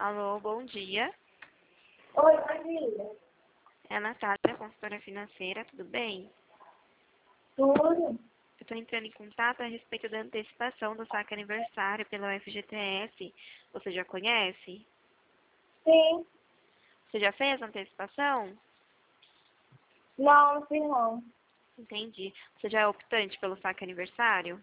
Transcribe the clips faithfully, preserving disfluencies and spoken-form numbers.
Alô, bom dia. Oi, bom dia. É a Natália, consultora financeira, tudo bem? Tudo? Eu estou entrando em contato a respeito da antecipação do saque aniversário pela U F G T S. Você já conhece? Sim. Você já fez a antecipação? Não, não fiz não. Entendi. Você já é optante pelo saque aniversário?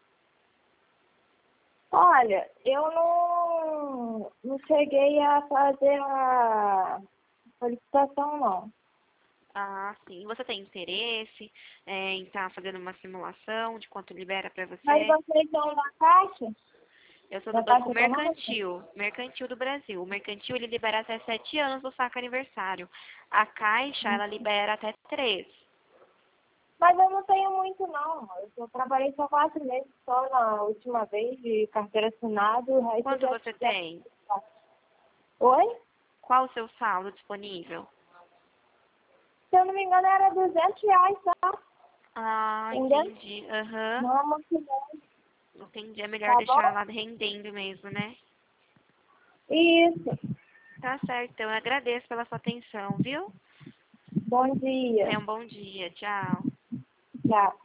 Olha, eu não, não cheguei a fazer a solicitação, não. Ah, sim. Você tem interesse é, em estar fazendo uma simulação de quanto libera para Mas você? vocês são da Caixa? Eu sou do Da Banco Caixa Econômica? Mercantil, Mercantil do Brasil. O Mercantil, ele libera até sete anos do saque aniversário. A Caixa, ela libera até três. Mas eu não tenho muito, não. Eu só trabalhei só quatro meses só na última vez de carteira assinada. O resto Quanto já... você já... tem? Oi? Qual o seu saldo disponível? Se eu não me engano, era duzentos reais, tá? Ah, Entendeu? entendi. Aham. Não é muito bom. Entendi. É melhor Tá deixar bom? lá rendendo mesmo, né? Isso. Tá certo. Então, eu agradeço pela sua atenção, viu? Bom dia. Tenha um bom dia. Tchau. Tchau.